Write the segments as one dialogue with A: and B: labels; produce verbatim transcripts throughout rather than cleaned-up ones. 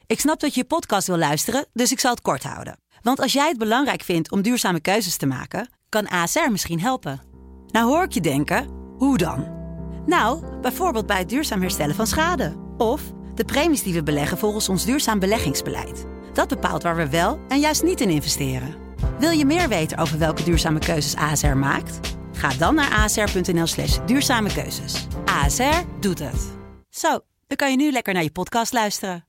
A: Ik snap dat je je podcast wil luisteren, dus ik zal het kort houden. Want als jij het belangrijk vindt om duurzame keuzes te maken, kan A S R misschien helpen. Nou hoor ik je denken, hoe dan? Nou, bijvoorbeeld bij het duurzaam herstellen van schade. Of de premies die we beleggen volgens ons duurzaam beleggingsbeleid. Dat bepaalt waar we wel en juist niet in investeren. Wil je meer weten over welke duurzame keuzes A S R maakt? Ga dan naar asr.nl slash duurzame keuzes. A S R doet het. Zo, dan kan je nu lekker naar je podcast luisteren.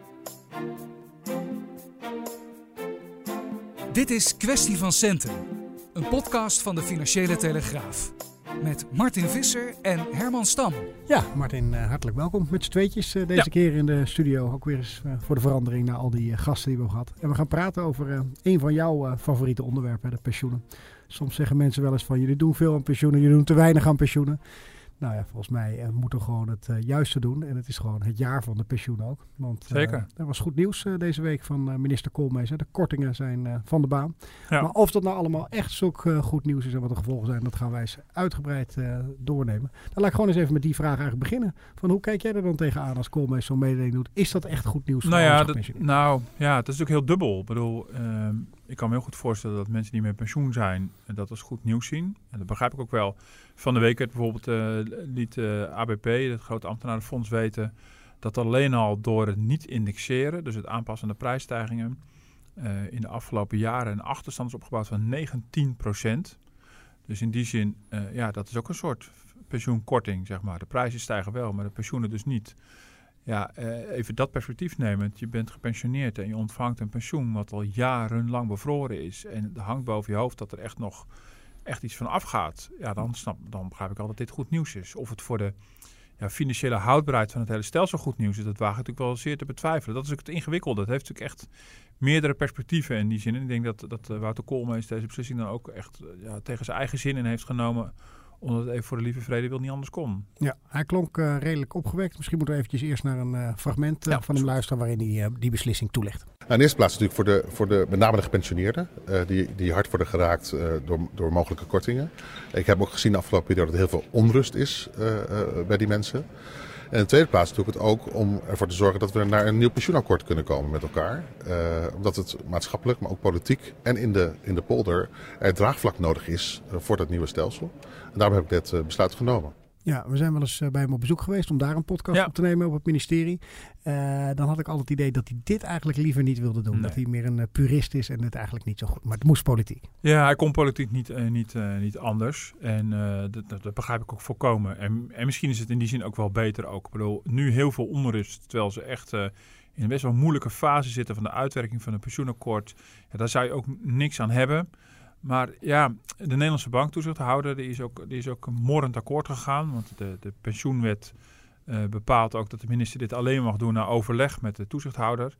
B: Dit is Kwestie van Centen, een podcast van de Financiële Telegraaf. Met Martin Visser en Herman Stam.
C: Ja, Martin, uh, hartelijk welkom met z'n tweetjes uh, deze ja. keer in de studio. Ook weer eens uh, voor de verandering naar al die uh, gasten die we hebben gehad. En we gaan praten over uh, een van jouw uh, favoriete onderwerpen, de pensioenen. Soms zeggen mensen wel eens van, jullie doen veel aan pensioenen, jullie doen te weinig aan pensioenen. Nou ja, volgens mij uh, moeten we gewoon het uh, juiste doen. En het is gewoon het jaar van de pensioen ook. Want uh,
D: Zeker.
C: Er was goed nieuws uh, deze week van uh, minister Koolmees. Hè. De kortingen zijn uh, van de baan.
D: Ja.
C: Maar of dat nou allemaal echt zulk uh, goed nieuws is en wat de gevolgen zijn, dat gaan wij eens uitgebreid uh, doornemen. Dan laat ik gewoon eens even met die vraag eigenlijk beginnen. Van hoe kijk jij er dan tegenaan als Koolmees zo'n mededeling doet? Is dat echt goed nieuws voor
D: nou ja,
C: onze
D: dat,
C: pensioeniers?
D: Nou ja, het is natuurlijk heel dubbel. Ik bedoel, uh, ik kan me heel goed voorstellen dat mensen die met pensioen zijn, dat als goed nieuws zien. En dat begrijp ik ook wel. Van de week werd bijvoorbeeld uh, liet uh, A B P, het grote ambtenarenfonds, weten dat alleen al door het niet indexeren, dus het aanpassen aan de prijsstijgingen, uh, in de afgelopen jaren een achterstand is opgebouwd van negentien procent. Dus in die zin, uh, ja, dat is ook een soort pensioenkorting, zeg maar. De prijzen stijgen wel, maar de pensioenen dus niet. Ja, uh, even dat perspectief nemend. Je bent gepensioneerd en je ontvangt een pensioen wat al jarenlang bevroren is. En het hangt boven je hoofd dat er echt nog echt iets van afgaat. Ja, dan, snap, dan begrijp ik al dat dit goed nieuws is. Of het voor de ja, financiële houdbaarheid van het hele stelsel goed nieuws is, dat waag ik natuurlijk wel zeer te betwijfelen. Dat is ook het ingewikkelde. Dat heeft natuurlijk echt meerdere perspectieven in die zin. En ik denk dat, dat uh, Wouter Koolmees deze beslissing dan ook echt uh, ja, tegen zijn eigen zin in heeft genomen, omdat het even voor de lieve vrede wil niet anders kon.
C: Ja, hij klonk uh, redelijk opgewekt. Misschien moeten we eventjes eerst naar een uh, fragment uh,
D: ja,
C: van hem luisteren waarin hij uh, die beslissing toelicht.
E: Nou, in de eerste plaats natuurlijk voor de, voor de met name de gepensioneerden, uh, die, die hard worden geraakt uh, door, door mogelijke kortingen. Ik heb ook gezien de afgelopen periode dat er heel veel onrust is uh, uh, bij die mensen. En in de tweede plaats doe ik het ook om ervoor te zorgen dat we naar een nieuw pensioenakkoord kunnen komen met elkaar. Uh, omdat het maatschappelijk, maar ook politiek en in de, in de polder er draagvlak nodig is uh, voor dat nieuwe stelsel. En daarom heb ik dit uh, besluit genomen.
C: Ja, we zijn wel eens bij hem op bezoek geweest om daar een podcast ja. op te nemen op het ministerie. Uh, dan had ik altijd het idee dat hij dit eigenlijk liever niet wilde doen. Nee. Dat hij meer een uh, purist is en het eigenlijk niet zo goed. Maar het moest politiek.
D: Ja, hij kon politiek niet, uh, niet, uh, niet anders. En uh, dat, dat begrijp ik ook volkomen. En, en misschien is het in die zin ook wel beter ook. Ik bedoel, nu heel veel onrust, terwijl ze echt uh, in een best wel moeilijke fase zitten van de uitwerking van een pensioenakkoord. Ja, daar zou je ook niks aan hebben. Maar ja, de Nederlandse banktoezichthouder die is ook, die is ook een morrend akkoord gegaan. Want de, de pensioenwet uh, bepaalt ook dat de minister dit alleen mag doen na overleg met de toezichthouder.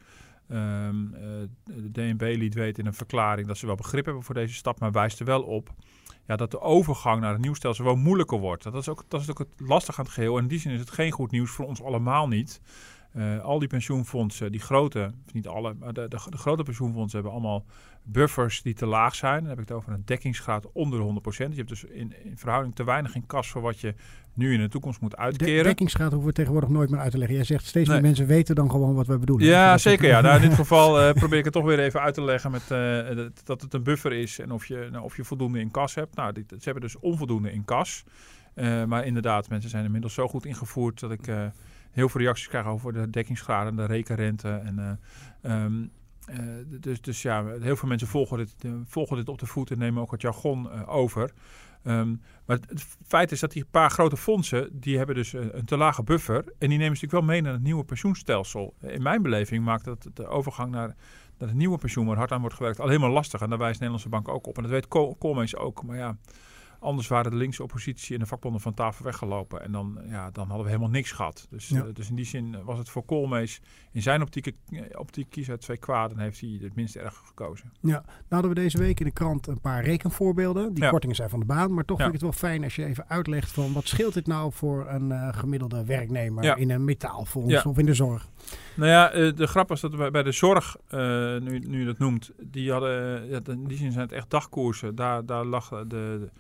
D: Um, uh, de D N B liet weten in een verklaring dat ze wel begrip hebben voor deze stap, maar wijst er wel op ja, dat de overgang naar het nieuw stelsel wel moeilijker wordt. Dat is ook, dat is ook het lastige aan het geheel. En in die zin is het geen goed nieuws voor ons allemaal niet. Uh, al die pensioenfondsen, die grote, niet alle, maar de, de, de grote pensioenfondsen hebben allemaal buffers die te laag zijn. Dan heb ik het over een dekkingsgraad onder de honderd procent. Je hebt dus in, in verhouding te weinig in kas voor wat je nu in de toekomst moet uitkeren.
C: De dekkingsgraad hoeven we tegenwoordig nooit meer uit te leggen. Jij zegt steeds nee. meer mensen weten dan gewoon wat we bedoelen.
D: Ja, dat zeker. Ja. Nou, in dit geval uh, probeer ik het toch weer even uit te leggen met, uh, dat het een buffer is en of je, nou, of je voldoende in kas hebt. Nou, die, ze hebben dus onvoldoende in kas. Uh, maar inderdaad, mensen zijn inmiddels zo goed ingevoerd dat ik Uh, heel veel reacties krijgen over de dekkingsgraden, de rekenrente. En, uh, um, uh, dus, dus ja, heel veel mensen volgen dit, uh, volgen dit op de voet en nemen ook het jargon uh, over. Um, maar het feit is dat die paar grote fondsen, die hebben dus een, een te lage buffer. En die nemen natuurlijk wel mee naar het nieuwe pensioenstelsel. In mijn beleving maakt dat de overgang naar, naar het nieuwe pensioen, waar hard aan wordt gewerkt, al helemaal lastig. En daar wijst de Nederlandse Bank ook op. En dat weet Koolmees ook. Maar ja, anders waren de linkse oppositie en de vakbonden van tafel weggelopen. En dan, ja, dan hadden we helemaal niks gehad. Dus, ja. uh, dus in die zin was het voor Koolmees in zijn optiek, optiek kies uit twee kwaden, heeft hij het minst erg gekozen.
C: Ja, nou hadden we deze week in de krant een paar rekenvoorbeelden. Die ja. kortingen zijn van de baan. Maar toch ja. vind ik het wel fijn als je even uitlegt van wat scheelt dit nou voor een uh, gemiddelde werknemer ja. in een metaalfonds ja. of in de zorg?
D: Nou ja, uh, de grap was dat we bij de zorg, uh, nu, nu je dat noemt, die hadden, uh, in die zin zijn het echt dagkoersen. Daar, daar lag de... de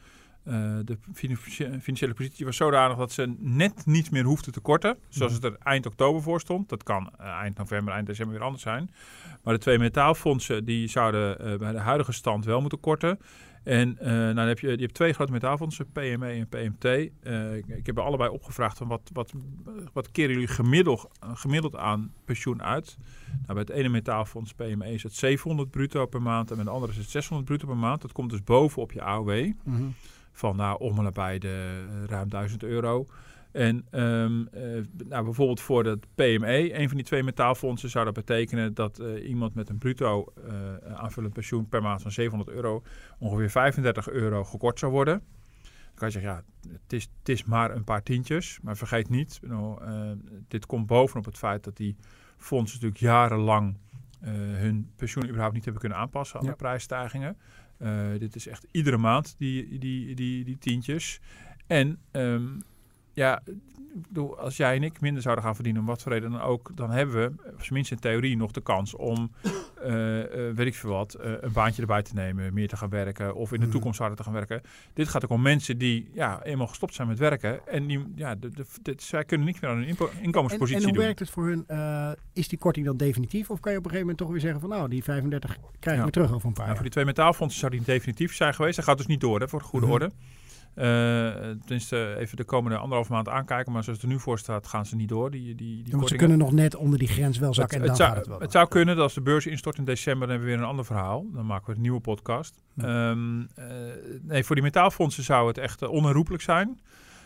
D: Uh, de financiële positie was zodanig dat ze net niet meer hoefden te korten. Zoals het er eind oktober voor stond. Dat kan uh, eind november, eind december weer anders zijn. Maar de twee metaalfondsen die zouden uh, bij de huidige stand wel moeten korten. En uh, nou, dan heb je, je hebt twee grote metaalfondsen, P M E en P M T. Uh, ik, ik heb er allebei opgevraagd van wat, wat, wat keren jullie gemiddeld, gemiddeld aan pensioen uit. Nou, bij het ene metaalfonds, P M E, is het zevenhonderd bruto per maand en bij de andere is het zeshonderd bruto per maand. Dat komt dus bovenop je A O W. Mm-hmm. Van nou, om en nabij de uh, ruim duizend euro. En um, uh, nou, bijvoorbeeld voor het P M E, een van die twee metaalfondsen, zou dat betekenen dat uh, iemand met een bruto uh, aanvullend pensioen per maand van zevenhonderd euro ongeveer vijfendertig euro gekort zou worden. Dan kan je zeggen, ja, het is, het is maar een paar tientjes. Maar vergeet niet, nou, uh, dit komt bovenop het feit dat die fondsen natuurlijk jarenlang uh, hun pensioen überhaupt niet hebben kunnen aanpassen aan ja. de prijsstijgingen. Uh, dit is echt iedere maand die, die, die, die tientjes. En um, ja, als jij en ik minder zouden gaan verdienen, om wat voor reden dan ook, dan hebben we, tenminste in theorie, nog de kans om, uh, uh, weet ik veel wat, uh, een baantje erbij te nemen, meer te gaan werken of in de toekomst harder te gaan werken. Dit gaat ook om mensen die ja, eenmaal gestopt zijn met werken en die, ja, de, de, de, zij kunnen niet meer aan hun inpo- inkomenspositie
C: en, en hoe
D: doen.
C: werkt het voor hun? Uh, is die korting dan definitief of kan je op een gegeven moment toch weer zeggen van nou, die vijfendertig krijg je ja. weer terug over een paar
D: ja,
C: jaar?
D: Voor die twee metaalfondsen zou die definitief zijn geweest. Dat gaat dus niet door, hè, voor de goede mm-hmm. orde. Uh, tenminste, even de komende anderhalf maand aankijken. Maar zoals het er nu voor staat, gaan ze niet door. Die, die, die
C: ze kunnen nog net onder die grens wel zakken. Het, en dan
D: het, zou,
C: gaat het, wel
D: het zou kunnen dat als de beurs instort in december, dan hebben we weer een ander verhaal. Dan maken we een nieuwe podcast. Ja. Um, uh, nee, voor die metaalfondsen zou het echt uh, onherroepelijk zijn.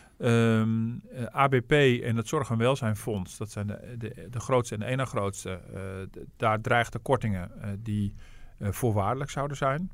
D: Um, uh, A B P en het Zorg- en Welzijnfonds, dat zijn de, de, de grootste en de ene grootste. Uh, de, daar dreigden kortingen uh, die uh, voorwaardelijk zouden zijn.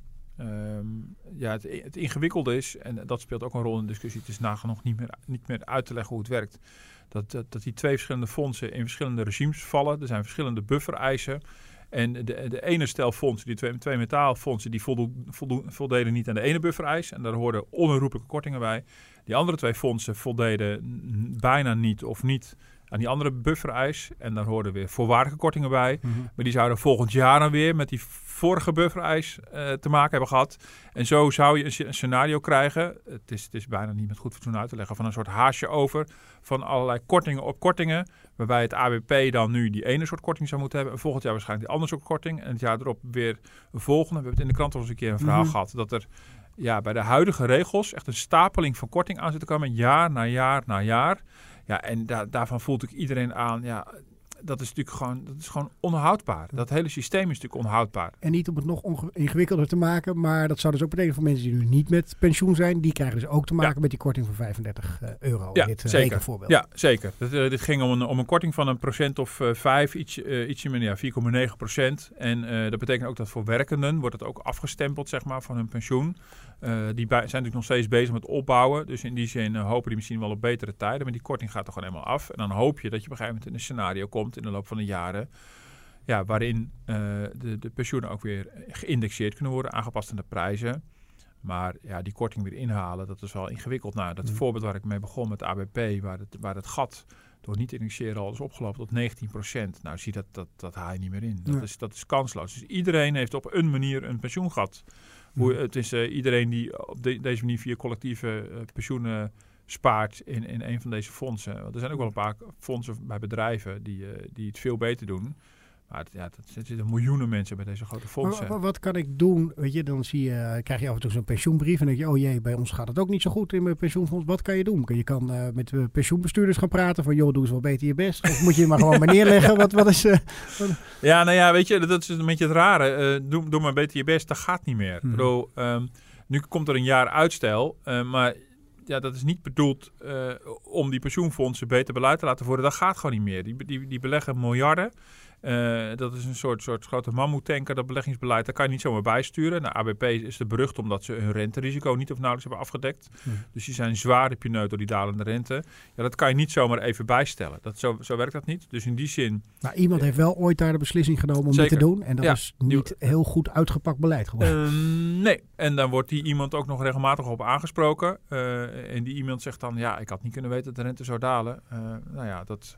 D: Um, ja, het, het ingewikkelde is, en dat speelt ook een rol in de discussie, het is nagenoeg niet meer, niet meer uit te leggen hoe het werkt, dat, dat, dat die twee verschillende fondsen in verschillende regimes vallen. Er zijn verschillende buffereisen. En de, de ene stel fondsen, die twee, twee metaalfondsen, die voldo, voldo, voldeden niet aan de ene buffereis. En daar hoorden onherroepelijke kortingen bij. Die andere twee fondsen voldeden bijna niet of niet aan die andere buffereis. En daar hoorden weer voorwaardelijke kortingen bij. Mm-hmm. Maar die zouden volgend jaar dan weer met die vorige buffereis uh, te maken hebben gehad. En zo zou je een, een scenario krijgen. Het is, het is bijna niet met goed fatsoen uit te leggen. Van een soort haasje over. Van allerlei kortingen op kortingen. Waarbij het A B P dan nu die ene soort korting zou moeten hebben. En volgend jaar waarschijnlijk die andere soort korting. En het jaar erop weer een volgende. We hebben het in de krant al eens een keer een verhaal mm-hmm. gehad. Dat er ja, bij de huidige regels echt een stapeling van korting aan zit te komen. Jaar na jaar na jaar. Ja, en da- daarvan voelt ook iedereen aan, ja, dat is natuurlijk gewoon, dat is gewoon onhoudbaar. Dat hele systeem is natuurlijk onhoudbaar.
C: En niet om het nog onge- ingewikkelder te maken, maar dat zou dus ook betekenen voor mensen die nu niet met pensioen zijn, die krijgen dus ook te maken ja. met die korting van vijfendertig euro.
D: Ja,
C: dit uh,
D: zeker.
C: rekenvoorbeeld.
D: Ja, zeker. Dat, uh, dit ging om een, om een korting van een procent of uh, vijf, iets, uh, ietsje minder, ja, vier komma negen procent. En uh, dat betekent ook dat voor werkenden wordt het ook afgestempeld, zeg maar, van hun pensioen. Uh, die bij, zijn natuurlijk nog steeds bezig met opbouwen. Dus in die zin uh, hopen die misschien wel op betere tijden. Maar die korting gaat er gewoon helemaal af. En dan hoop je dat je op een gegeven moment in een scenario komt in de loop van de jaren. Ja, waarin uh, de, de pensioenen ook weer geïndexeerd kunnen worden, aangepast aan de prijzen. Maar ja, die korting weer inhalen, dat is wel ingewikkeld. Nou, dat mm. voorbeeld waar ik mee begon met de A B P, waar het, waar het gat door niet te indexeren al is opgelopen tot negentien procent. Nou, zie dat, dat, dat haal je niet meer in. Dat, ja. is, dat is kansloos. Dus iedereen heeft op een manier een pensioengat. Hoe, het is uh, iedereen die op de, deze manier via collectieve uh, pensioenen spaart in, in een van deze fondsen. Want er zijn ook wel een paar fondsen bij bedrijven die, uh, die het veel beter doen. Maar het, ja, er zitten miljoenen mensen bij deze grote fondsen.
C: Maar, maar wat kan ik doen? Weet je, dan zie je, krijg je af en toe zo'n pensioenbrief en denk je, oh jee, bij ons gaat het ook niet zo goed in mijn pensioenfonds. Wat kan je doen? Je kan uh, met uh, pensioenbestuurders gaan praten van, joh, doe eens wel beter je best. Of moet je maar gewoon maar neerleggen? Wat, wat is... Uh, wat...
D: Ja, nou ja, weet je, dat is een beetje het rare. Uh, doe, doe maar beter je best, dat gaat niet meer. Hmm. Ik bedoel, um, nu komt er een jaar uitstel, uh, maar ja, dat is niet bedoeld uh, om die pensioenfondsen beter beleid te laten voeren. Dat gaat gewoon niet meer. Die, die, die beleggen miljarden. Uh, dat is een soort, soort grote mammoetanker, dat beleggingsbeleid. Daar kan je niet zomaar bijsturen. Nou, A B P is er berucht omdat ze hun renterisico niet of nauwelijks hebben afgedekt. Hmm. Dus die zijn zwaar pineut door die dalende rente. Ja, dat kan je niet zomaar even bijstellen. Dat, zo, zo werkt dat niet. Dus in die zin...
C: Maar iemand uh, heeft wel ooit daar de beslissing genomen om dit te doen. En dat ja, is niet die, heel goed uitgepakt beleid geworden.
D: Uh, nee. En dan wordt die iemand ook nog regelmatig op aangesproken. Uh, en die iemand zegt dan, ja, ik had niet kunnen weten dat de rente zou dalen. Uh, nou ja, dat...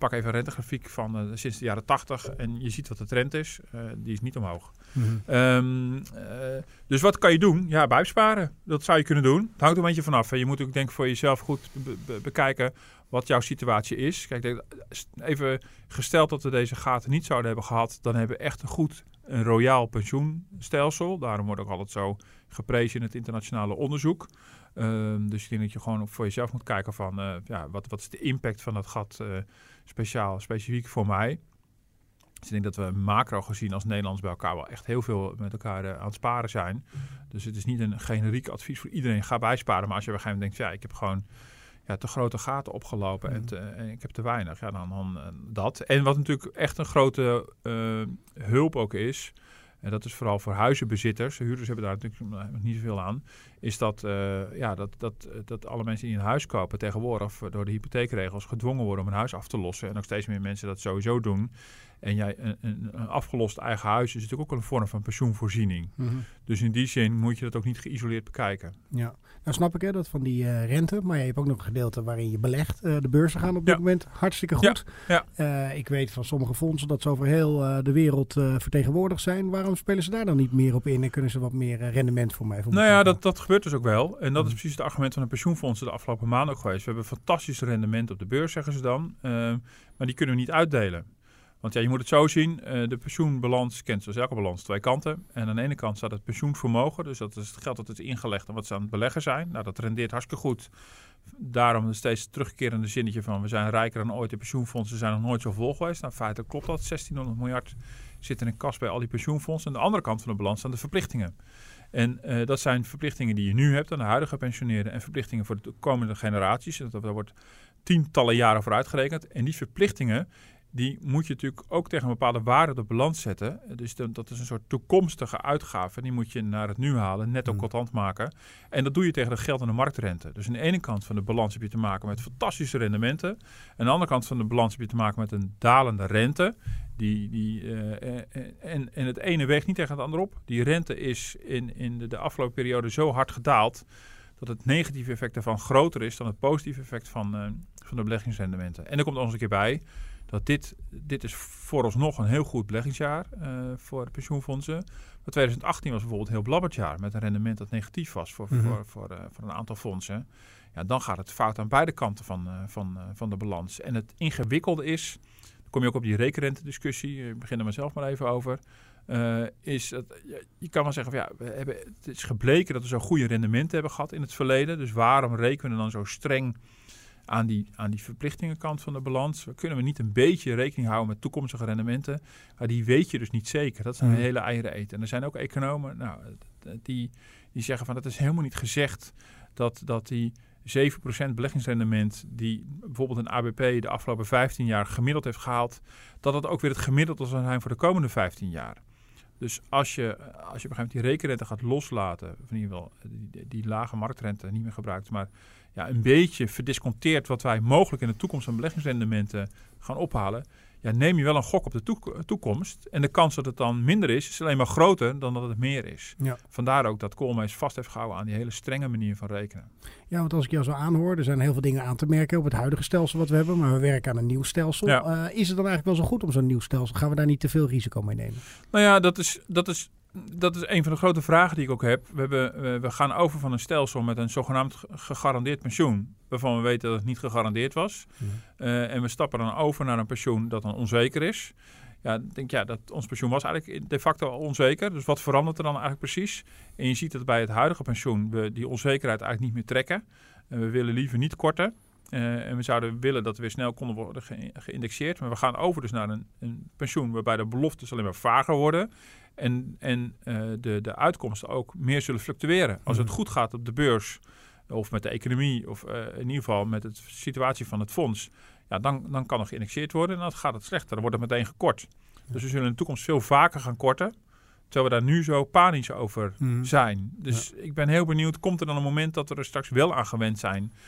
D: pak even een rentegrafiek van uh, sinds de jaren tachtig en je ziet wat de trend is. Uh, die is niet omhoog.
C: Mm-hmm.
D: Um, uh, dus wat kan je doen? Ja, bijsparen. Dat zou je kunnen doen. Het hangt er een beetje vanaf. Hè. Je moet ook denk ik voor jezelf goed be- be- bekijken wat jouw situatie is. Kijk, even gesteld dat we deze gaten niet zouden hebben gehad, dan hebben we echt een goed een royaal pensioenstelsel. Daarom wordt ook altijd zo geprezen in het internationale onderzoek. Um, dus ik denk dat je gewoon voor jezelf moet kijken van uh, ja, wat, wat is de impact van dat gat uh, speciaal, specifiek voor mij. Dus ik denk dat we macro gezien als Nederlands bij elkaar wel echt heel veel met elkaar uh, aan het sparen zijn. Dus het is niet een generiek advies voor iedereen, ga bijsparen. Maar als je op een gegeven moment denkt, ja, ik heb gewoon ja, te grote gaten opgelopen mm. en, te, en ik heb te weinig, ja, dan, dan uh, dat. En wat natuurlijk echt een grote uh, hulp ook is, en dat is vooral voor huizenbezitters, de huurders hebben daar natuurlijk nog niet zoveel aan, is dat, uh, ja, dat, dat, dat alle mensen die een huis kopen tegenwoordig door de hypotheekregels gedwongen worden om een huis af te lossen. En ook steeds meer mensen dat sowieso doen. En jij, een, een, een afgelost eigen huis is natuurlijk ook een vorm van pensioenvoorziening. Mm-hmm. Dus in die zin moet je dat ook niet geïsoleerd bekijken.
C: Ja, nou snap ik hè, dat van die uh, rente. Maar je hebt ook nog een gedeelte waarin je belegt. Uh, de beurzen gaan op dit ja. moment hartstikke goed.
D: Ja.
C: Ja. Uh, ik weet van sommige fondsen dat ze over heel uh, de wereld uh, vertegenwoordigd zijn. Waarom spelen ze daar dan niet meer op in en kunnen ze wat meer uh, rendement voor mij? Voor
D: nou ja, dat, dat gebeurt dus ook wel. En dat mm. is precies het argument van de pensioenfondsen de afgelopen maanden ook geweest. We hebben fantastisch rendement op de beurs, zeggen ze dan. Uh, maar die kunnen we niet uitdelen. Want ja, je moet het zo zien, uh, de pensioenbalans kent zoals elke balans twee kanten. En aan de ene kant staat het pensioenvermogen, dus dat is het geld dat is ingelegd en wat ze aan het beleggen zijn. Nou, dat rendeert hartstikke goed. Daarom een steeds terugkerende zinnetje van we zijn rijker dan ooit. De pensioenfondsen zijn nog nooit zo vol geweest. Nou, feitelijk klopt dat. zestienhonderd miljard zit er in kas bij al die pensioenfondsen. Aan de andere kant van de balans staan de verplichtingen. En uh, dat zijn verplichtingen die je nu hebt aan de huidige pensioneerden en verplichtingen voor de komende generaties. Dat, daar wordt tientallen jaren voor uitgerekend. En die verplichtingen, die moet je natuurlijk ook tegen een bepaalde waarde op de balans zetten. Dus de, dat is een soort toekomstige uitgave. Die moet je naar het nu halen, netto mm. contant maken. En dat doe je tegen de geld- en de marktrente. Dus aan de ene kant van de balans heb je te maken met fantastische rendementen. Aan de andere kant van de balans heb je te maken met een dalende rente. Die, die, uh, en, en het ene weegt niet tegen het andere op. Die rente is in, in de, de afgelopen periode zo hard gedaald dat het negatieve effect daarvan groter is dan het positieve effect van, uh, van de beleggingsrendementen. En er komt nog eens een keer bij dat dit, dit is vooralsnog een heel goed beleggingsjaar uh, voor de pensioenfondsen. Maar twintig achttien was bijvoorbeeld een heel blabberd jaar met een rendement dat negatief was voor, mm-hmm. voor, voor, uh, voor een aantal fondsen. Ja, dan gaat het fout aan beide kanten van, uh, van, uh, van de balans. En het ingewikkelde is, dan kom je ook op die rekenrente-discussie, ik begin er mezelf maar even over, uh, is dat je, je kan wel zeggen van ja, we hebben, het is gebleken dat we zo goede rendementen hebben gehad in het verleden. Dus waarom rekenen we dan zo streng aan die, aan die verplichtingenkant van de balans? Kunnen we niet een beetje rekening houden met toekomstige rendementen? Maar die weet je dus niet zeker. Dat is een mm. hele eieren eten. En er zijn ook economen nou, die, die zeggen van dat is helemaal niet gezegd dat, dat die zeven procent beleggingsrendement die bijvoorbeeld een A B P de afgelopen vijftien jaar gemiddeld heeft gehaald, dat dat ook weer het gemiddelde zal zijn voor de komende vijftien jaar. Dus als je, als je op een gegeven moment die rekenrente gaat loslaten, of in ieder geval die, die lage marktrente niet meer gebruikt, maar ja, een beetje verdisconteerd wat wij mogelijk in de toekomst aan beleggingsrendementen gaan ophalen, ja, neem je wel een gok op de toek- toekomst. En de kans dat het dan minder is, is alleen maar groter dan dat het meer is. Ja. Vandaar ook dat Koolmees vast heeft gehouden aan die hele strenge manier van rekenen.
C: Ja, want als ik jou zo aanhoor, er zijn heel veel dingen aan te merken op het huidige stelsel wat we hebben, maar we werken aan een nieuw stelsel. Ja. Uh, is het dan eigenlijk wel zo goed om zo'n nieuw stelsel? Gaan we daar niet te veel risico mee nemen?
D: Nou ja, dat is, dat is, dat is een van de grote vragen die ik ook heb. We, hebben, we gaan over van een stelsel met een zogenaamd gegarandeerd pensioen, waarvan we weten dat het niet gegarandeerd was. Ja. Uh, en we stappen dan over naar een pensioen dat dan onzeker is. Ja, ik denk ja, dat ons pensioen was eigenlijk de facto al onzeker. Dus wat verandert er dan eigenlijk precies? En je ziet dat bij het huidige pensioen we die onzekerheid eigenlijk niet meer trekken. En we willen liever niet korten. Uh, en we zouden willen dat we weer snel konden worden ge- geïndexeerd. Maar we gaan over dus naar een, een pensioen waarbij de beloftes alleen maar vager worden. En, en uh, de, de uitkomsten ook meer zullen fluctueren. Als het goed gaat op de beurs of met de economie of uh, in ieder geval met de situatie van het fonds, ja, dan, dan kan er geïndexeerd worden en dan gaat het slechter. Dan wordt het meteen gekort. Dus we zullen in de toekomst veel vaker gaan korten, terwijl we daar nu zo panisch over mm. zijn. Dus ja. ik ben heel benieuwd, komt er dan een moment dat we er straks wel aan gewend zijn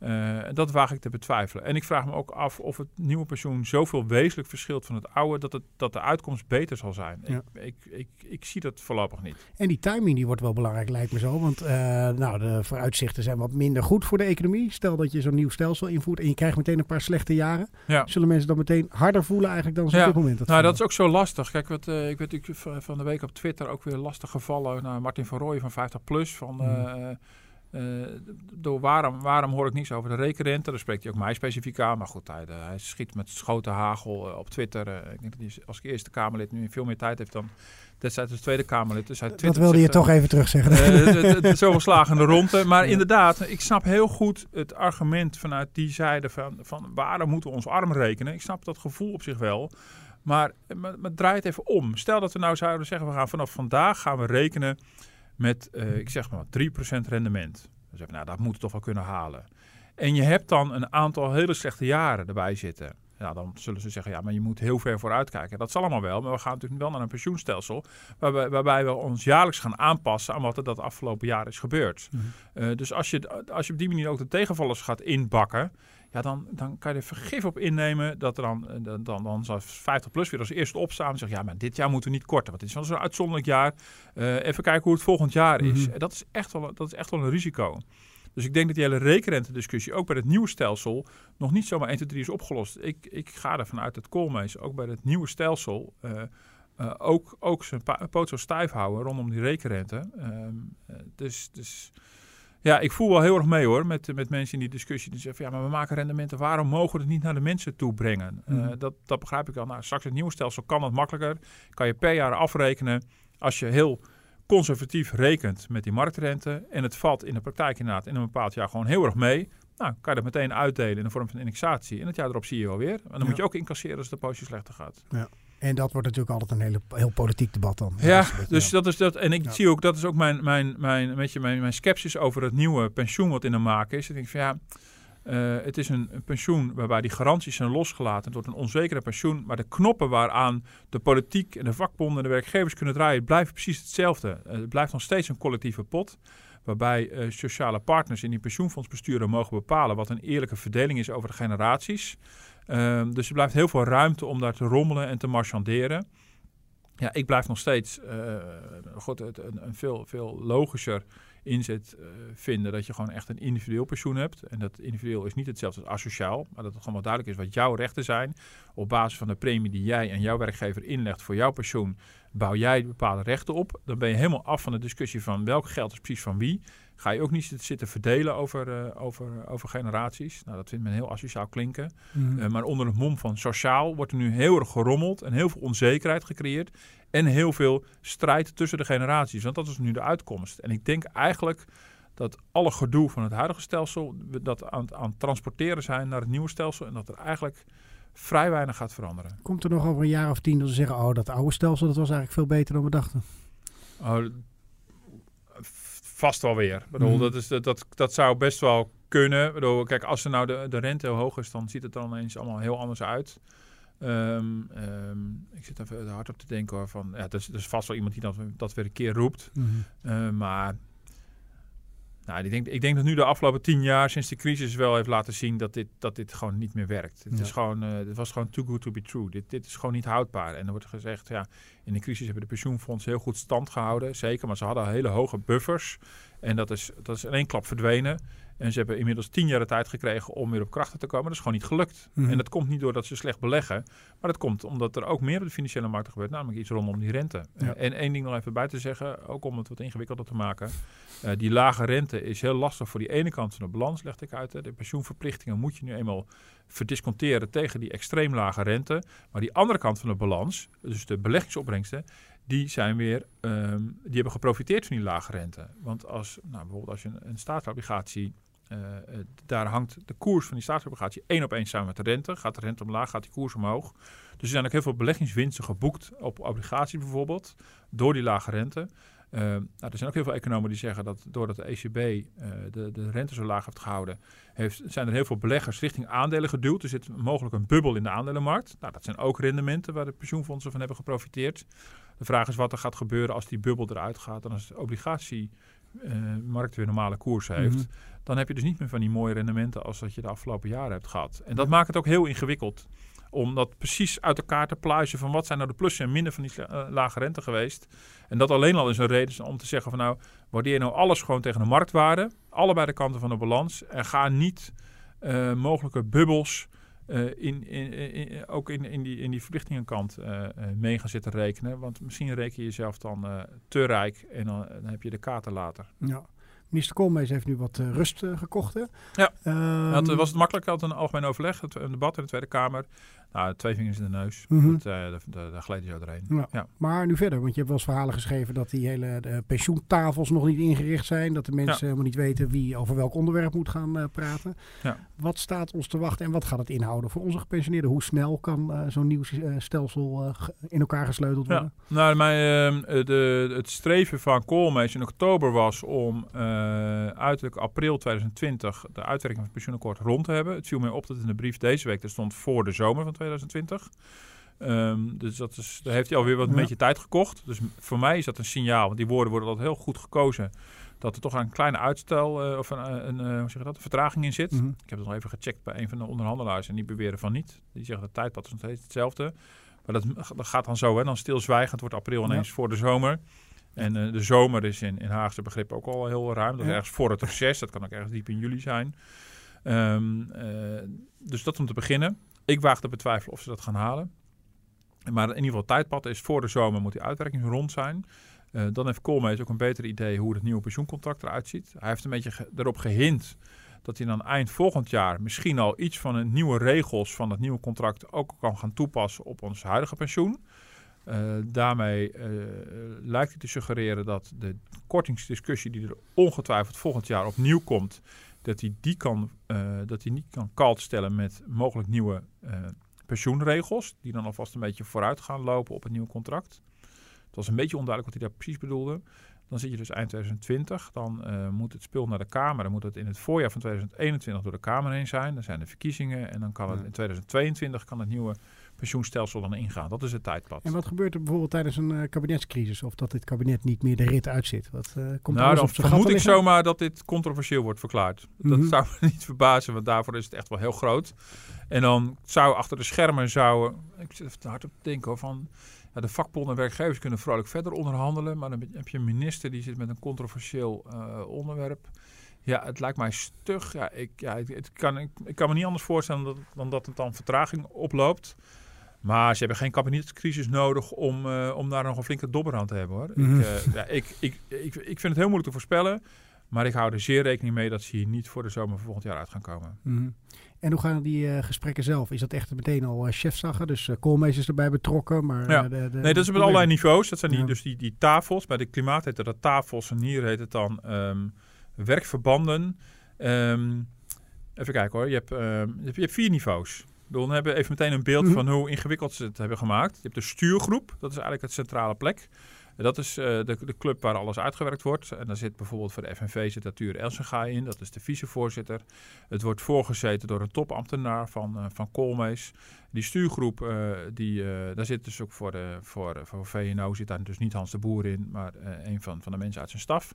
D: Uh, dat waag ik te betwijfelen. En ik vraag me ook af of het nieuwe pensioen zoveel wezenlijk verschilt van het oude, dat, het, dat de uitkomst beter zal zijn. Ja. Ik, ik, ik, ik zie dat voorlopig niet.
C: En die timing die wordt wel belangrijk, lijkt me zo. Want uh, nou, de vooruitzichten zijn wat minder goed voor de economie. Stel dat je zo'n nieuw stelsel invoert en je krijgt meteen een paar slechte jaren. Ja. Zullen mensen dan meteen harder voelen eigenlijk dan ze
D: ja.
C: op dit moment? Dat,
D: nou, dat is ook zo lastig. Kijk, wat, uh, ik werd van de week op Twitter ook weer lastig gevallen. Nou, Martin van Rooyen van vijftig plus van... Uh, mm. Uh, door waarom, waarom hoor ik niets over de rekenrente? Daar spreekt hij ook mij specifiek aan. Maar goed, hij, uh, hij schiet met schoten hagel uh, op Twitter. Uh, ik denk dat hij als Eerste Kamerlid nu veel meer tijd heeft dan destijds als Tweede Kamerlid. Dus hij
C: dat wilde je uh, toch even terugzeggen.
D: Uh, Zoveel slagen in de ronde. Maar ja. inderdaad, ik snap heel goed het argument vanuit die zijde van, van waarom moeten we ons arm rekenen? Ik snap dat gevoel op zich wel. Maar, maar, maar draai het even om. Stel dat we nou zouden zeggen, we gaan vanaf vandaag gaan we rekenen met, uh, ik zeg maar, drie procent rendement. Dan zeggen we, nou, dat moeten we toch wel kunnen halen. En je hebt dan een aantal hele slechte jaren erbij zitten. Ja, dan zullen ze zeggen, ja, maar je moet heel ver vooruit kijken. Dat zal allemaal wel, maar we gaan natuurlijk wel naar een pensioenstelsel waarbij, waarbij we ons jaarlijks gaan aanpassen aan wat er dat afgelopen jaar is gebeurd. Mm-hmm. Uh, dus als je, als je op die manier ook de tegenvallers gaat inbakken, ja, dan, dan kan je er vergif op innemen dat er dan, dan, dan, dan zal vijftig plus weer als eerste opstaan en zeggen, ja, maar dit jaar moeten we niet korten, want dit is wel zo'n uitzonderlijk jaar. Uh, even kijken hoe het volgend jaar is. Mm-hmm. Dat is echt wel, dat is echt wel een risico. Dus ik denk dat die hele rekenrente-discussie ook bij het nieuwe stelsel nog niet zomaar één, twee, drie is opgelost. Ik, ik ga ervan uit dat Koolmees ook bij het nieuwe stelsel uh, uh, ook, ook zijn pa- poot zo stijf houden rondom die rekenrente. Uh, uh, dus, dus ja, ik voel wel heel erg mee hoor met, met mensen in die discussie die zeggen van, ja, maar we maken rendementen, waarom mogen we het niet naar de mensen toe brengen? Uh, mm. dat, dat begrijp ik wel. Nou, straks het nieuwe stelsel kan dat makkelijker. Kan je per jaar afrekenen als je heel conservatief rekent met die marktrente en het valt in de praktijk inderdaad in een bepaald jaar gewoon heel erg mee. Nou, kan je dat meteen uitdelen in de vorm van indexatie. En het jaar erop zie je wel weer. En dan ja. moet je ook incasseren als de poosje slechter gaat.
C: Ja. En dat wordt natuurlijk altijd een hele, heel politiek debat dan.
D: Ja, dat beetje, dus ja. dat is dat. En ik ja. zie ook, dat is ook mijn, mijn, mijn, weet je, mijn, mijn sceptisch over het nieuwe pensioen wat in de maak is. Ik denk van ja, uh, het is een, een pensioen waarbij die garanties zijn losgelaten. Het wordt een onzekere pensioen, maar de knoppen waaraan de politiek en de vakbonden en de werkgevers kunnen draaien, blijft precies hetzelfde. Uh, het blijft nog steeds een collectieve pot, waarbij uh, sociale partners in die pensioenfondsbesturen mogen bepalen wat een eerlijke verdeling is over de generaties. Uh, dus er blijft heel veel ruimte om daar te rommelen en te marchanderen. Ja, ik blijf nog steeds uh, goed, het, een, een veel, veel logischer inzet uh, vinden dat je gewoon echt een individueel pensioen hebt. En dat individueel is niet hetzelfde als asociaal, maar dat het gewoon wel duidelijk is wat jouw rechten zijn. Op basis van de premie die jij en jouw werkgever inlegt voor jouw pensioen, bouw jij bepaalde rechten op. Dan ben je helemaal af van de discussie van welk geld is precies van wie. Ga je ook niet zitten verdelen over, uh, over, over generaties. Nou, dat vindt men heel asociaal klinken. Mm. Uh, maar onder het mom van sociaal wordt er nu heel erg gerommeld en heel veel onzekerheid gecreëerd. En heel veel strijd tussen de generaties. Want dat is nu de uitkomst. En ik denk eigenlijk dat alle gedoe van het huidige stelsel, dat aan, aan het transporteren zijn naar het nieuwe stelsel. En dat er eigenlijk vrij weinig gaat veranderen.
C: Komt er nog over een jaar of tien dat ze zeggen, oh, dat oude stelsel, dat was eigenlijk veel beter dan we dachten?
D: Oh, vast wel weer. Ik bedoel, mm. dat, is, dat, dat, dat zou best wel kunnen. Ik bedoel, kijk, als er nou de, de rente heel hoog is, dan ziet het er dan ineens allemaal heel anders uit. Um, um, ik zit even hard op te denken hoor. Van, ja, er is, er is vast wel iemand die dat, dat weer een keer roept. Mm-hmm. Uh, maar nou, ik, denk, ik denk dat nu de afgelopen tien jaar sinds de crisis wel heeft laten zien dat dit, dat dit gewoon niet meer werkt. Het, ja. is gewoon, uh, het was gewoon too good to be true. Dit, dit is gewoon niet houdbaar. En er wordt gezegd, ja, in de crisis hebben de pensioenfondsen heel goed stand gehouden. Zeker, maar ze hadden hele hoge buffers. En dat is, dat is in één klap verdwenen. En ze hebben inmiddels tien jaar de tijd gekregen om weer op krachten te komen. Dat is gewoon niet gelukt. Mm-hmm. En dat komt niet doordat ze slecht beleggen. Maar dat komt omdat er ook meer op de financiële markten gebeurt. Namelijk iets rondom die rente. Ja. En één ding nog even bij te zeggen. Ook om het wat ingewikkelder te maken. Uh, die lage rente is heel lastig voor die ene kant van de balans, legde ik uit. Hè. De pensioenverplichtingen moet je nu eenmaal verdisconteren tegen die extreem lage rente. Maar die andere kant van de balans, dus de beleggingsopbrengsten, die zijn weer, um, die hebben geprofiteerd van die lage rente. Want als, nou, bijvoorbeeld als je een, een staatsobligatie, uh, uh, daar hangt de koers van die staatsobligatie één op één samen met de rente. Gaat de rente omlaag, gaat die koers omhoog. Dus er zijn ook heel veel beleggingswinsten geboekt op obligaties bijvoorbeeld, door die lage rente. Uh, nou, er zijn ook heel veel economen die zeggen dat doordat de E C B uh, de, de rente zo laag heeft gehouden, heeft, zijn er heel veel beleggers richting aandelen geduwd. Er zit mogelijk een bubbel in de aandelenmarkt. Nou, dat zijn ook rendementen waar de pensioenfondsen van hebben geprofiteerd. De vraag is wat er gaat gebeuren als die bubbel eruit gaat en als de obligatie uh, markt weer normale koers heeft,
C: Mm-hmm.
D: dan heb je dus niet meer van die mooie rendementen als dat je de afgelopen jaren hebt gehad. En dat maakt het ook heel ingewikkeld om dat precies uit elkaar te pluizen van wat zijn nou de plussen en minder van die uh, lage rente geweest. En dat alleen al is een reden om te zeggen van nou, waardeer nou alles gewoon tegen de marktwaarde, allebei de kanten van de balans en ga niet uh, mogelijke bubbels uh, in, in, in, ook in, in, die, in die verplichtingenkant uh, uh, mee gaan zitten rekenen. Want misschien reken je jezelf dan uh, te rijk en dan, dan heb je de kater later.
C: Ja. Minister Koolmees heeft nu wat uh, rust uh, gekocht. Hè?
D: Ja,
C: um,
D: dat was het makkelijk. Had een algemeen overleg, het, een debat in de Tweede Kamer. Nou, twee vingers in de neus.
C: Mm-hmm.
D: Dat, uh, daar, daar gleed je zo doorheen.
C: Ja.
D: Ja.
C: Maar nu verder, want je hebt wel eens verhalen geschreven dat die hele de pensioentafels nog niet ingericht zijn. Dat de mensen
D: Ja.
C: helemaal niet weten wie over welk onderwerp moet gaan uh, praten.
D: Ja.
C: Wat staat ons te wachten en wat gaat het inhouden voor onze gepensioneerden? Hoe snel kan uh, zo'n nieuw uh, stelsel uh, in elkaar gesleuteld worden?
D: Ja. Nou, mijn, uh, de, het streven van Koolmees in oktober was om uh, uiterlijk april tweeduizend twintig de uitwerking van het pensioenakkoord rond te hebben. Het viel mij op dat in de brief deze week, er stond voor de zomer van tweeduizend twintig. Um, dus dat is, daar heeft hij alweer wat een
C: Ja.
D: beetje tijd gekocht. Dus voor mij is dat een signaal, want die woorden worden altijd heel goed gekozen, dat er toch een kleine uitstel uh, of een, een, uh, hoe zeg je dat, een vertraging in zit.
C: Mm-hmm.
D: Ik heb het nog even gecheckt bij een van de onderhandelaars en die beweren van niet. Die zeggen dat tijdpad is nog steeds hetzelfde. Maar dat, dat gaat dan zo, hè? Dan stilzwijgend wordt april ineens
C: Ja.
D: voor de zomer. En uh, de zomer is in, in Haagse begrip ook al heel ruim. Dat is
C: Ja.
D: ergens voor het reces. Dat kan ook ergens diep in juli zijn. Um, uh, dus dat om te beginnen. Ik waag te betwijfelen of ze dat gaan halen. Maar in ieder geval tijdpad is voor de zomer moet die uitwerking rond zijn. Uh, dan heeft Koolmees ook een beter idee hoe het nieuwe pensioencontract eruit ziet. Hij heeft een beetje ge- erop gehint dat hij dan eind volgend jaar misschien al iets van de nieuwe regels van het nieuwe contract ook kan gaan toepassen op ons huidige pensioen. Uh, daarmee uh, lijkt hij te suggereren dat de kortingsdiscussie die er ongetwijfeld volgend jaar opnieuw komt, dat hij die kan, uh, dat hij niet kan kalt stellen met mogelijk nieuwe uh, pensioenregels, die dan alvast een beetje vooruit gaan lopen op het nieuwe contract. Het was een beetje onduidelijk wat hij daar precies bedoelde. Dan zit je dus eind tweeduizend twintig. Dan uh, moet het spul naar de Kamer. Dan moet het in het voorjaar van tweeduizend eenentwintig door de Kamer heen zijn. Dan zijn de verkiezingen. En dan kan het in tweeduizend tweeëntwintig kan het nieuwe pensioenstelsel dan ingaan. Dat is het tijdpad.
C: En wat gebeurt er bijvoorbeeld tijdens een uh, kabinetscrisis? Of dat dit kabinet niet meer de rit uitzit? Wat, uh, komt
D: nou, dan
C: op zijn
D: vermoed
C: gat
D: ik
C: te liggen?
D: zomaar dat dit controversieel wordt verklaard. Dat
C: Mm-hmm.
D: zou me niet verbazen, want daarvoor is het echt wel heel groot. En dan zou achter de schermen zouden... Ik zit even hard op te denken hoor, van... Ja, de vakbonden en werkgevers kunnen vrolijk verder onderhandelen. Maar dan heb je een minister die zit met een controversieel uh, onderwerp. Ja, het lijkt mij stug. Ja, ik, ja, het, het kan, ik, ik kan me niet anders voorstellen dan dat, dan dat het dan vertraging oploopt. Maar ze hebben geen kabinetscrisis nodig om, uh, om daar nog een flinke dobber aan te hebben, hoor.
C: Mm-hmm.
D: Ik, uh, ja, ik, ik, ik, ik vind het heel moeilijk te voorspellen. Maar ik hou er zeer rekening mee dat ze hier niet voor de zomer van volgend jaar uit gaan komen.
C: Mm-hmm. En hoe gaan die uh, gesprekken zelf? Is dat echt meteen al uh, chefzaggen? Dus uh, Koolmees is erbij betrokken. Maar,
D: ja.
C: uh, de, de,
D: nee, dat is op allerlei niveaus. Dat zijn die,
C: Ja.
D: dus die, die tafels. Bij de klimaat heet dat tafels en hier heet het dan um, werkverbanden. Um, even kijken hoor. Je hebt, um, je hebt, je hebt vier niveaus. Dan hebben we even meteen een beeld
C: Mm-hmm.
D: van hoe ingewikkeld ze het hebben gemaakt. Je hebt de stuurgroep. Dat is eigenlijk het centrale plek. Dat is uh, de, de club waar alles uitgewerkt wordt. En daar zit bijvoorbeeld voor de F N V zit Tuur Elsenga in. Dat is de vicevoorzitter. Het wordt voorgezeten door een topambtenaar van, uh, van Koolmees. Die stuurgroep, uh, die, uh, daar zit dus ook voor, de, voor, voor V N O zit daar dus niet Hans de Boer in, maar uh, een van, van de mensen uit zijn staf.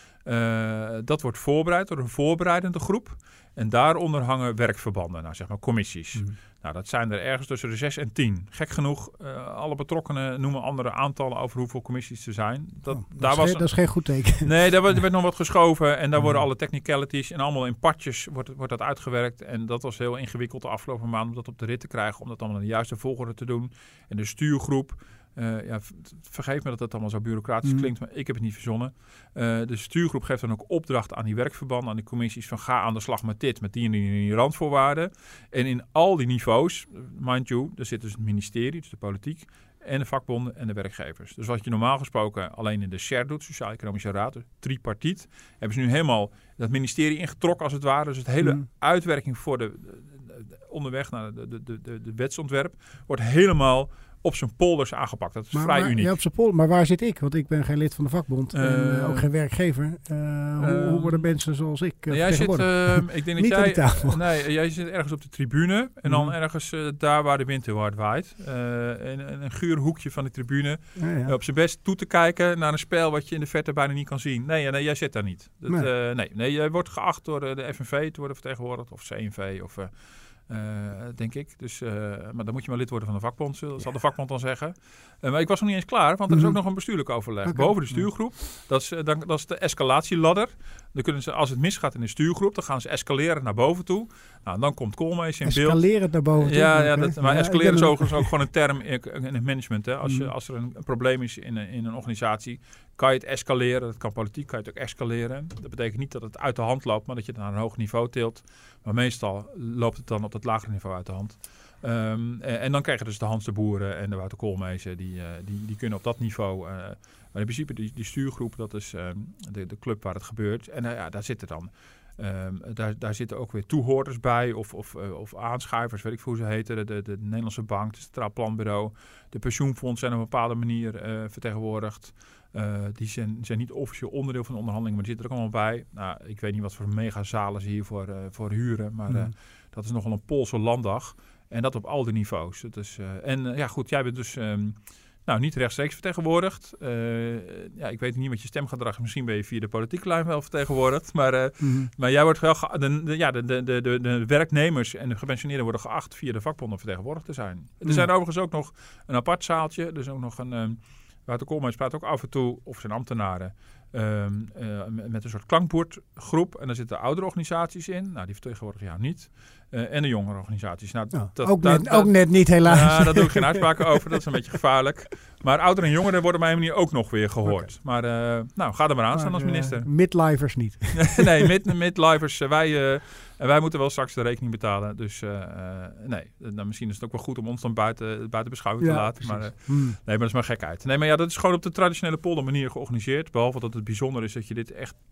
D: Uh, dat wordt voorbereid door een voorbereidende groep. En daaronder hangen werkverbanden, nou zeg maar commissies. Mm. Nou, dat zijn er ergens tussen de zes en tien. Gek genoeg, uh, alle betrokkenen noemen andere aantallen over hoeveel commissies er zijn. Dat,
C: oh, dat,
D: daar
C: is,
D: was
C: geen, dat is geen goed teken.
D: Nee, daar werd, er werd nog wat geschoven en daar mm. worden alle technicalities en allemaal in partjes wordt, wordt dat uitgewerkt. En dat was heel ingewikkeld de afgelopen maand om dat op de rit te krijgen, om dat allemaal in de juiste volgorde te doen. En de stuurgroep, Uh, ja, vergeef me dat het allemaal zo bureaucratisch mm. klinkt, maar ik heb het niet verzonnen. Uh, de stuurgroep geeft dan ook opdracht aan die werkverbanden, aan die commissies van ga aan de slag met dit, met die en die, en die randvoorwaarden. En in al die niveaus, mind you, er zit dus het ministerie, dus de politiek, en de vakbonden en de werkgevers. Dus wat je normaal gesproken alleen in de S E R doet, Sociaal-Economische Raad, dus tripartiet, hebben ze nu helemaal dat ministerie ingetrokken als het ware. Dus het hele mm. uitwerking voor de, de, de onderweg naar de, de, de, de wetsontwerp wordt helemaal op zijn polders aangepakt. Dat is
C: maar,
D: vrij
C: maar,
D: uniek.
C: Ja, op zijn polder. Maar waar zit ik? Want ik ben geen lid van de vakbond. Uh, en uh, ook geen werkgever. Uh, uh, hoe, hoe worden mensen zoals ik uh,
D: jij zit, uh, ik denk dat
C: Niet
D: jij,
C: aan die tafel.
D: Nee, jij zit ergens op de tribune. En dan mm. ergens uh, daar waar de wind heel hard waait. Uh, in een guur hoekje van de tribune. Ja, ja. Uh, op zijn best toe te kijken naar een spel wat je in de verte bijna niet kan zien. Nee, nee jij zit daar niet. Dat, nee. Uh, nee, nee, jij wordt geacht door uh, de F N V te worden vertegenwoordigd. Of C N V of... Uh, Uh, denk ik. Dus, uh, maar dan moet je maar lid worden van de vakbond, zal ja. de vakbond dan zeggen. Uh, maar ik was nog niet eens klaar, want er is ook nog een bestuurlijk overleg. Okay. Boven de stuurgroep. Dat is, uh, dan, dat is de escalatieladder. Dan kunnen ze, als het misgaat in de stuurgroep, dan gaan ze escaleren naar boven toe. Nou, dan komt Koolmees in beeld.
C: Escaleren naar boven toe?
D: Ja, ja, dat, maar ja, escaleren is ook, is ook gewoon een term in het management. Hè. Als, je, als er een, een probleem is in een, in een organisatie, kan je het escaleren. Dat kan politiek, kan je het ook escaleren. Dat betekent niet dat het uit de hand loopt, maar dat je het naar een hoog niveau tilt. Maar meestal loopt het dan op het lagere niveau uit de hand. Um, en, en dan krijg je dus de Hans de Boeren en de Wouter Koolmezen. Die, uh, die, die kunnen op dat niveau... Uh, maar in principe die, die stuurgroep, dat is um, de, de club waar het gebeurt. En uh, ja, daar zitten dan... Um, daar, daar zitten ook weer toehoorders bij of, of, uh, of aanschuivers, weet ik hoe ze heten. De, de, de Nederlandse Bank, het Centraal Planbureau. De pensioenfonds zijn op een bepaalde manier uh, vertegenwoordigd. Uh, die zijn, zijn niet officieel onderdeel van de onderhandeling, maar die zitten er ook allemaal bij. Nou, ik weet niet wat voor megazalen ze hiervoor uh, voor huren, maar uh, mm. dat is nogal een Poolse landdag. En dat op al die niveaus. Dat is, uh, en uh, ja goed, jij bent dus... Um, Nou, niet rechtstreeks vertegenwoordigd. Uh, ja, ik weet niet wat je stemgedrag is. Misschien ben je via de politieke lijn wel vertegenwoordigd. Maar, uh, mm-hmm. maar jij wordt wel ge- de, de, ja, de, de, de, de werknemers en de gepensioneerden worden geacht via de vakbonden vertegenwoordigd te zijn. Mm. Er zijn overigens ook nog een apart zaaltje. Er is ook nog een... Um, Wouter Koolmees praat ook af en toe, of zijn ambtenaren, um, uh, met een soort klankbordgroep. En daar zitten oudere organisaties in. Nou, die vertegenwoordigen jou niet. Uh, en de jongere organisaties. Nou,
C: oh,
D: dat,
C: ook,
D: dat,
C: net,
D: dat,
C: ook net niet, helaas.
D: Ja, daar doe ik geen uitspraken over. Dat is een beetje gevaarlijk. Maar ouderen en jongeren worden op mijn manier ook nog weer gehoord. Okay. Maar uh, nou, ga er maar aan staan als minister.
C: Uh, midlifers niet.
D: nee, mid, midlifers. Uh, wij, uh, wij moeten wel straks de rekening betalen. Dus uh, uh, nee, nou, misschien is het ook wel goed om ons dan buiten, buiten beschouwing ja, te laten. Maar, uh, hmm. Nee, maar dat is maar gekheid. Nee, maar ja, dat is gewoon op de traditionele polder manier georganiseerd. Behalve dat het bijzonder is dat je dit echt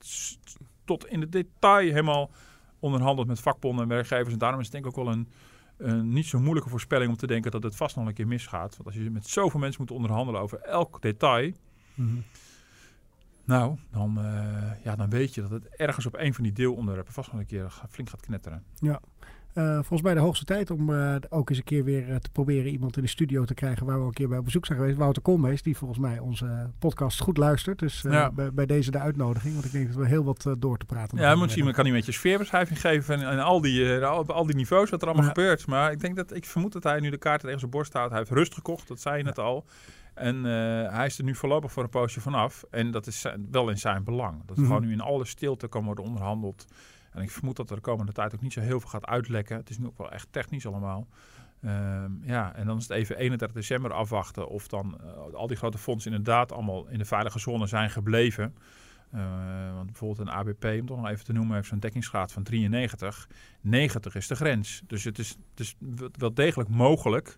D: tot in het detail helemaal onderhandelt met vakbonden en werkgevers. En daarom is het denk ik ook wel een, een niet zo moeilijke voorspelling om te denken dat het vast nog een keer misgaat. Want als je met zoveel mensen moet onderhandelen over elk detail, mm-hmm. nou, dan, uh, ja, dan weet je dat het ergens op een van die deelonderwerpen vast nog een keer flink gaat knetteren.
C: Ja. Uh, volgens mij de hoogste tijd om uh, ook eens een keer weer uh, te proberen iemand in de studio te krijgen waar we al een keer bij op bezoek zijn geweest. Wouter Koolmees, die volgens mij onze podcast goed luistert. Dus uh, ja. bij, bij deze de uitnodiging, want ik denk dat we heel wat uh, door te praten
D: Ja, misschien kan hij met je sfeerbeschrijving geven en, en al, die, uh, al, al die niveaus wat er allemaal ja. gebeurt. Maar ik denk dat, ik vermoed dat hij nu de kaart tegen zijn borst houdt. Hij heeft rust gekocht, dat zei je ja. net al. En uh, hij is er nu voorlopig voor een poosje vanaf. En dat is wel in zijn belang. Dat mm-hmm. gewoon nu in alle stilte kan worden onderhandeld. En ik vermoed dat er de komende tijd ook niet zo heel veel gaat uitlekken. Het is nu ook wel echt technisch allemaal. Um, ja, en dan is het even eenendertig december afwachten of dan uh, al die grote fondsen inderdaad allemaal in de veilige zone zijn gebleven. Uh, want bijvoorbeeld een A B P, om toch nog even te noemen, heeft zo'n dekkingsgraad van drieënnegentig. negentig is de grens. Dus het is, het is wel degelijk mogelijk.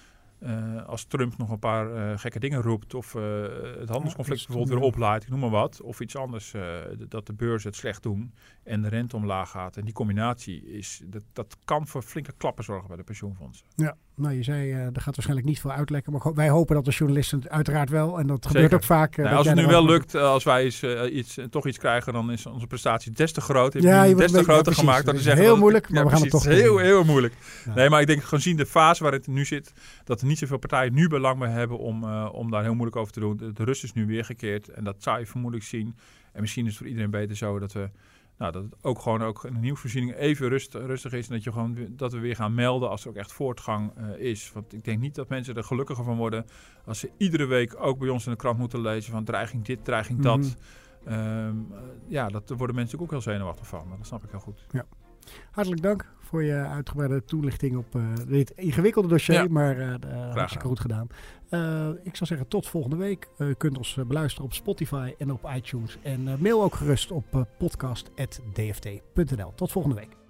D: Uh, als Trump nog een paar uh, gekke dingen roept of uh, het handelsconflict ja, bijvoorbeeld weer oplaait, ik noem maar wat, of iets anders, uh, dat de beurzen het slecht doen en de rente omlaag gaat. En die combinatie, is, dat, dat kan voor flinke klappen zorgen bij de pensioenfondsen.
C: Ja, nou je zei, uh, er gaat waarschijnlijk niet veel uitlekken, maar ho- wij hopen dat de journalisten het uiteraard wel en dat gebeurt Zeker. ook vaak. Uh,
D: nou, als het nu wel lukt, uh, als wij eens, uh, iets, uh, toch iets krijgen, dan is onze prestatie des te groot.
C: Ja, je
D: des te groter ja, gemaakt. Dat is heel
C: dat moeilijk,
D: het,
C: maar
D: ja,
C: we gaan
D: precies,
C: het toch
D: heel, heel moeilijk.
C: Ja.
D: Nee, maar ik denk gezien de fase waar het nu zit, dat er niet zoveel partijen nu belang bij hebben om, uh, om daar heel moeilijk over te doen. De, de rust is nu weergekeerd en dat zou je vermoedelijk zien. En misschien is het voor iedereen beter zo dat we, nou, dat het ook gewoon ook een nieuwsvoorziening even rust, rustig is. En dat, je gewoon, dat we weer gaan melden als er ook echt voortgang uh, is. Want ik denk niet dat mensen er gelukkiger van worden als ze iedere week ook bij ons in de krant moeten lezen van dreiging dit, dreiging dat. Mm-hmm. Um, uh, ja, dat, daar worden mensen ook heel zenuwachtig van. Dat snap ik heel goed.
C: Ja. Hartelijk dank voor je uitgebreide toelichting op uh, dit ingewikkelde dossier, ja. maar uh, uh, hartstikke goed gedaan. Uh, ik zou zeggen tot volgende week. Uh, je kunt ons uh, beluisteren op Spotify en op iTunes. En uh, mail ook gerust op uh, podcast at d f t punt n l. Tot volgende week.